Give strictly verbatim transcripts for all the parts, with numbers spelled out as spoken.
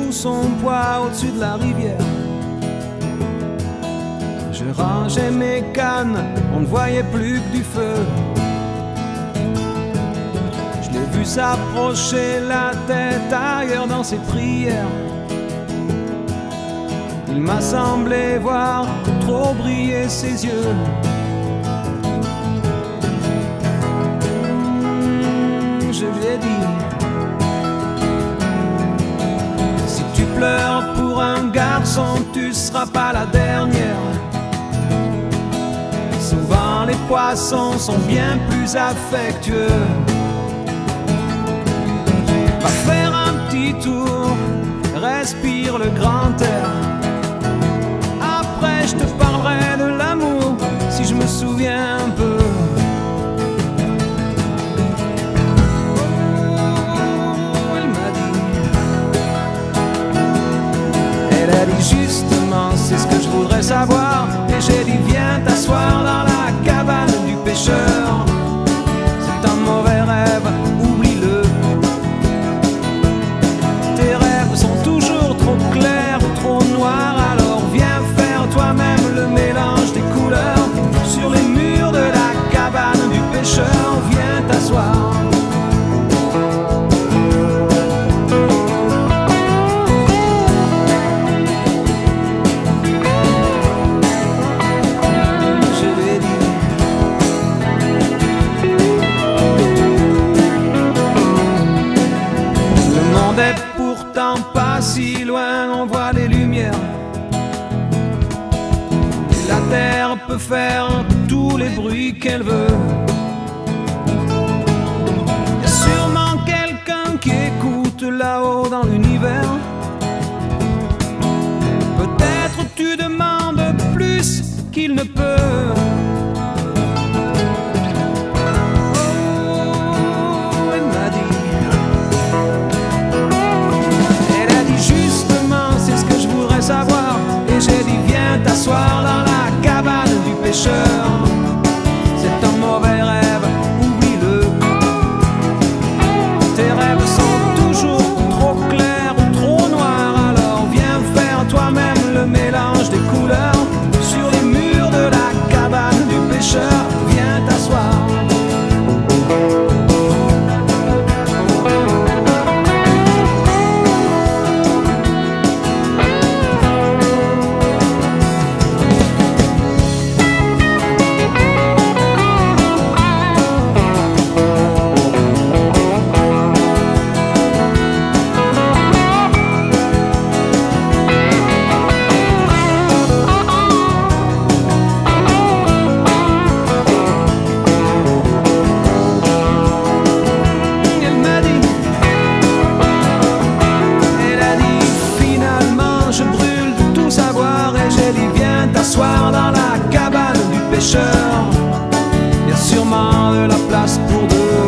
sous son poids au-dessus de la rivière. Je rangeais mes cannes, on ne voyait plus que du feu. Je l'ai vu s'approcher, la tête ailleurs dans ses prières. Il m'a semblé voir trop briller ses yeux. Mmh, je lui ai dit: si tu pleures pour un garçon, tu seras pas la dernière. Souvent les poissons sont bien plus affectueux. Va faire un petit tour, respire le grand air. Après je te parlerai de l'amour, si je me souviens un peu. Oh, elle m'a dit, elle a dit justement, c'est ce que je voudrais savoir. Et j'ai dit, viens t'asseoir dans la cabane du pêcheur. C'est un mauvais rêve, oublie-le. Tes rêves sont toujours trop clairs ou trop noirs. Alors viens faire toi-même le mélange des couleurs. Sur les murs de la cabane du pêcheur, viens t'asseoir. Pas si loin, on voit les lumières. La terre peut faire tous les bruits qu'elle veut. Y a sûrement quelqu'un qui écoute là-haut dans l'univers. Peut-être tu demandes plus qu'il ne peut. Savoir. Et j'ai dit, viens t'asseoir dans la cabane du pêcheur. C'est un mauvais rêve, oublie-le. Tes rêves sont toujours trop clairs ou trop noirs. Alors viens faire toi-même le mélange des couleurs. Sur les murs de la cabane du pêcheur, viens t'asseoir. S'asseoir dans la cabane du pêcheur. Y a sûrement de la place pour deux.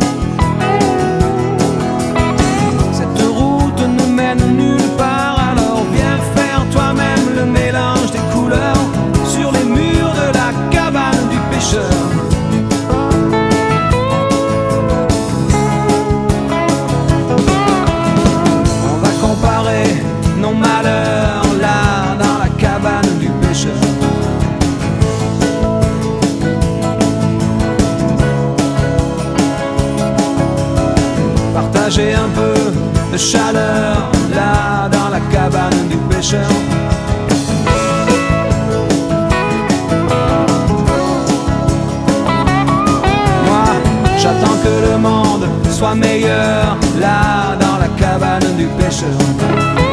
Cette route ne mène nulle part. Alors viens faire toi-même le mélange des couleurs. Sur les murs de la cabane du pêcheur. On va comparer nos malheurs là dans la cabane du pêcheur. Partager un peu de chaleur là dans la cabane du pêcheur. Moi, j'attends que le monde soit meilleur là dans la cabane du pêcheur.